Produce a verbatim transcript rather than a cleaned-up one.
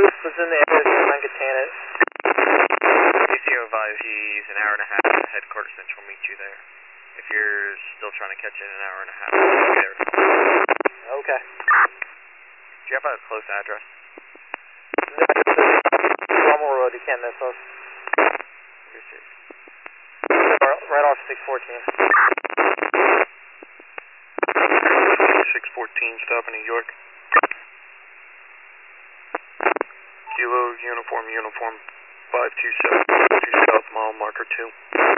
Booth was in the area, so I could tan it. D C O five, he's an hour and a half. Headquarters Central will meet you there. If you're still trying to catch it in an hour and a half, we'll be there. Okay. Do you have a close address? No, Rommel Road, you can't miss us. Right off six fourteen. six fourteen, stop in New York. Kilo, uniform, uniform, five two seven, two south, mile marker two.